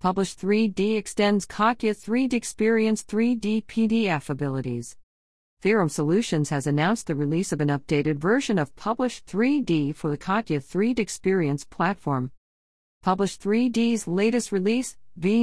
Publish 3D extends CATIA 3D Experience 3D PDF abilities. Theorem Solutions has announced the release of an updated version of Publish 3D for the CATIA 3D Experience platform. Publish 3D's latest release,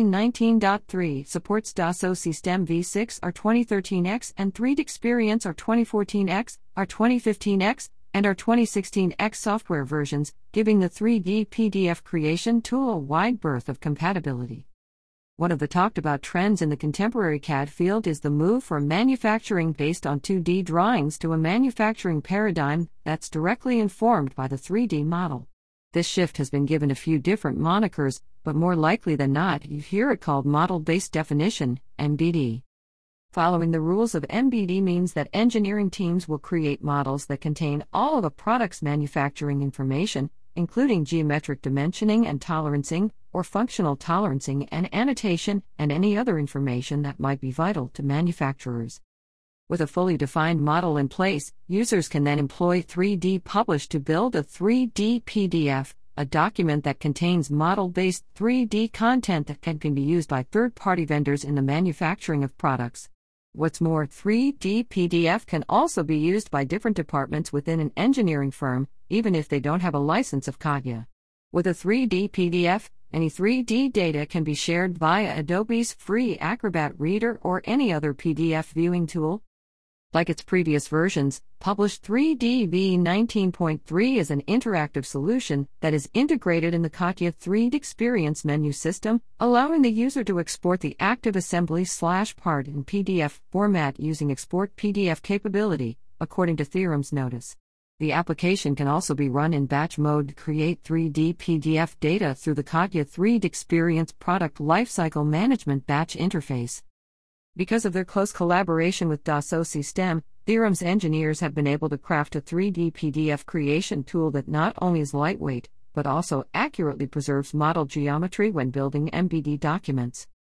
v19.3, supports Dassault Systèmes v6 R2013X and 3D Experience R2014X, R2015X, and R2016X software versions, giving the 3D PDF creation tool a wide berth of compatibility. One of the talked about trends in the contemporary CAD field is the move from manufacturing based on 2D drawings to a manufacturing paradigm that's directly informed by the 3D model. This shift has been given a few different monikers, but more likely than not, you hear it called Model-Based Definition, MBD. Following the rules of MBD means that engineering teams will create models that contain all of a product's manufacturing information, including geometric dimensioning and tolerancing, or functional tolerancing and annotation, and any other information that might be vital to manufacturers. With a fully defined model in place, users can then employ 3D Publish to build a 3D PDF, a document that contains model-based 3D content that can be used by third-party vendors in the manufacturing of products. What's more, 3D PDF can also be used by different departments within an engineering firm, even if they don't have a license of CATIA. With a 3D PDF, any 3D data can be shared via Adobe's free Acrobat Reader or any other PDF viewing tool. Like its previous versions, Publish 3D v19.3 is an interactive solution that is integrated in the CATIA 3D Experience menu system, allowing the user to export the active assembly/part in PDF format using Export PDF capability, according to Theorem's notice. The application can also be run in batch mode to create 3D PDF data through the CATIA 3D Experience Product Lifecycle Management Batch interface. Because of their close collaboration with Dassault Systèmes, Theorem's engineers have been able to craft a 3D PDF creation tool that not only is lightweight, but also accurately preserves model geometry when building MBD documents.